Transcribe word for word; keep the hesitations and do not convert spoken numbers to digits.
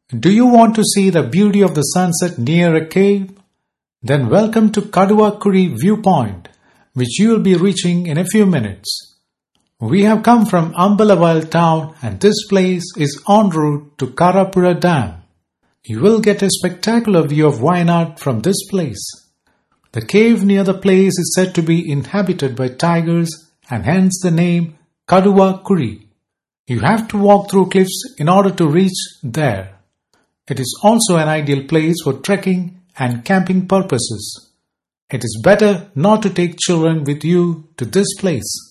Do you want to see the beauty of the sunset near a cave? Then welcome to Kaduvakuri Viewpoint, which you will be reaching in a few minutes. We have come from Ambalaval town and this place is en route to Karapura Dam. You will get a spectacular view of Wayanad from this place. The cave near the place is said to be inhabited by tigers and hence the name Kaduvakuri. You have to walk through cliffs in order to reach there. It is also an ideal place for trekking and camping purposes. It is better not to take children with you to this place.